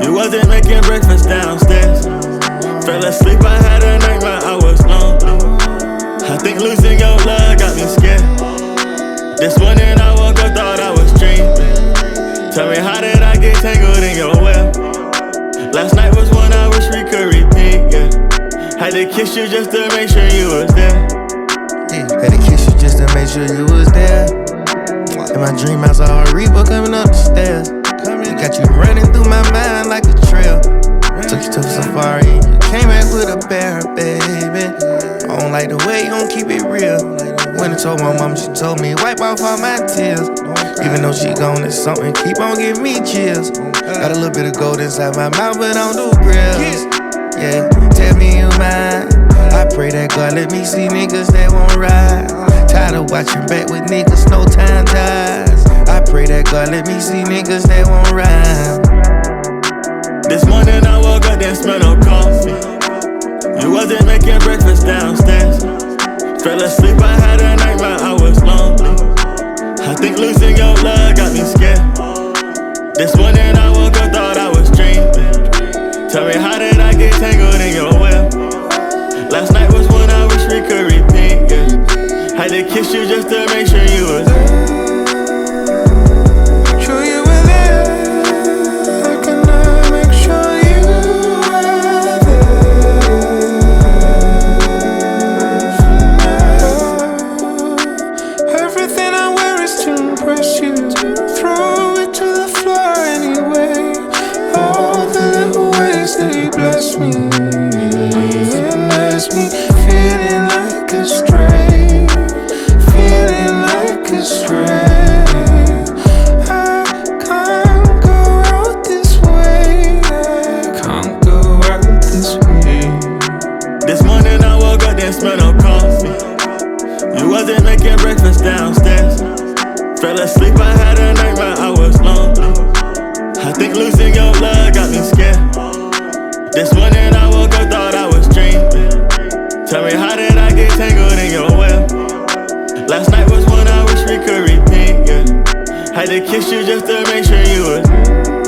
You wasn't making breakfast downstairs. Fell asleep, I had a nightmare, I was lonely. I think losing your love got me scared. This morning I woke up, thought I was dreaming. Tell me, how did I get tangled in your web? Last night was one I wish we could repeat, yeah. Had to kiss you just to make sure you was there. Yeah, had to kiss you just to make sure you was there. In my dream, I saw a Reaper coming up the stairs. It got you running through my mind like a trail. Took you to a safari, you came back with a bear, baby. I don't like the way you don't keep it real. When I told my mom, she told me, wipe off all my tears. Even though she gone, it's something, keep on giving me chills. Got a little bit of gold inside my mouth, but I don't do grills. Yeah, tell me you mine. I pray that God let me see niggas that won't ride. Tired of watching back with niggas, no time ties. I pray that God let me see niggas that won't ride. This morning I woke up, didn't smell no coffee. You wasn't making breakfast downstairs. Fell asleep, I had a nightmare, I was lonely. I think losing your love got me scared. This morning I woke up, thought I was dreaming. Tell me, how did I get tangled in your web? Last night was one I wish we could repeat, yeah. Had to kiss you just to make sure you was there. Bless me, and bless me, feeling like a stray, feeling like a stray. I can't go out this way, I can't go out this way. This morning I woke up, didn't smell no coffee. You wasn't making breakfast downstairs. Fell asleep, I had a nightmare, I was lonely. I think losing your love got me scared. This morning I woke up, thought I was dreaming. Tell me, how did I get tangled in your web? Last night was one I wish we could repeat, yeah. Had to kiss you just to make sure you was